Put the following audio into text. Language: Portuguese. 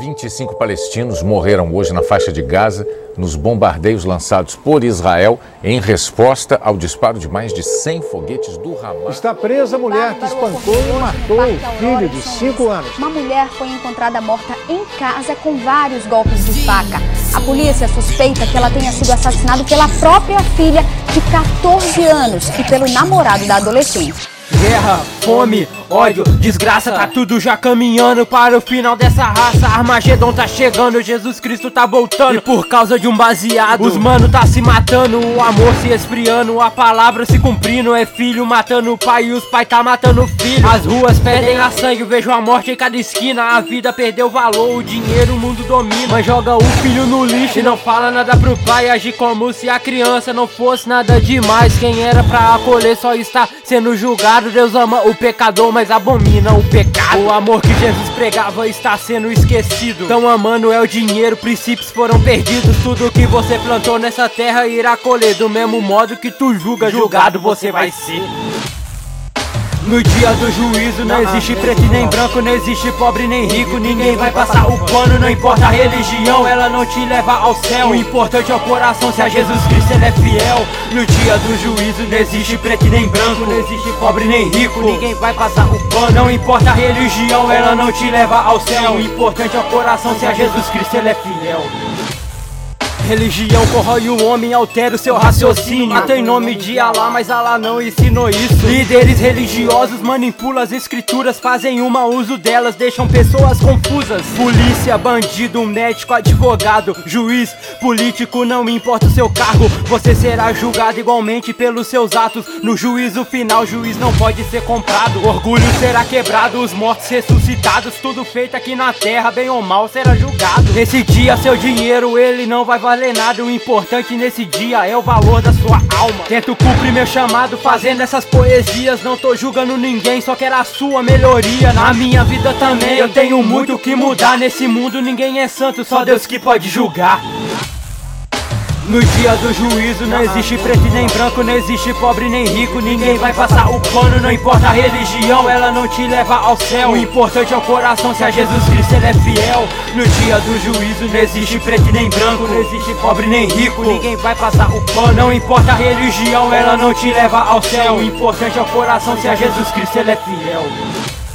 25 palestinos morreram hoje na faixa de Gaza nos bombardeios lançados por Israel em resposta ao disparo de mais de 100 foguetes do Hamas. Está presa a mulher que espancou e matou o filho de 5 anos. Uma mulher foi encontrada morta em casa com vários golpes de faca. A polícia suspeita que ela tenha sido assassinada pela própria filha de 14 anos e pelo namorado da adolescente. Guerra, fome, ódio, desgraça, tá tudo já caminhando para o final dessa raça. Armagedon tá chegando, Jesus Cristo tá voltando. E por causa de um baseado, os mano tá se matando, o amor se esfriando, a palavra se cumprindo. É filho matando o pai e os pai tá matando o filho. As ruas pedem a sangue, vejo a morte em cada esquina. A vida perdeu valor, o dinheiro o mundo domina. Mas joga o filho no lixo e não fala nada pro pai. Age como se a criança não fosse nada demais. Quem era pra acolher só está sendo julgado. Deus ama o pecador, mas abomina o pecado. O amor que Jesus pregava está sendo esquecido. Tão amando é o dinheiro, princípios foram perdidos. Tudo que você plantou nessa terra irá colher. Do mesmo modo que tu julga, julgado você vai ser. No dia do juízo não existe preto e nem branco, não existe pobre nem rico. Ninguém vai passar o pano, não importa a religião, ela não te leva ao céu. O importante é o coração, se a Jesus Cristo ele é fiel. No dia do juízo não existe preto e nem branco, não existe pobre nem rico. Ninguém vai passar o pano, não importa a religião, ela não te leva ao céu. O importante é o coração, se a Jesus Cristo ele é fiel. Religião corrói o homem, altera o seu raciocínio. Até em nome de Alá, mas Alá não ensinou isso. Líderes religiosos manipulam as escrituras, fazem um mau uso delas, deixam pessoas confusas. Polícia, bandido, médico, advogado, juiz, político, não importa o seu cargo, você será julgado igualmente pelos seus atos. No juízo final, juiz não pode ser comprado. Orgulho será quebrado, os mortos ressuscitados. Tudo feito aqui na terra, bem ou mal, será julgado. Nesse dia, seu dinheiro, ele não vai valer nada. O importante nesse dia é o valor da sua alma. Tento cumprir meu chamado fazendo essas poesias. Não tô julgando ninguém, só quero a sua melhoria. Na minha vida também eu tenho muito que mudar. Nesse mundo ninguém é santo, só Deus que pode julgar. No dia do juízo não existe preto e nem branco, não existe pobre nem rico. Ninguém vai passar o pano, não importa a religião, ela não te leva ao céu. O importante é o coração, se a Jesus Cristo ele é fiel. No dia do juízo não existe preto e nem branco, não existe pobre nem rico. Ninguém vai passar o pano, não importa a religião, ela não te leva ao céu. O importante é o coração, se a Jesus Cristo ele é fiel.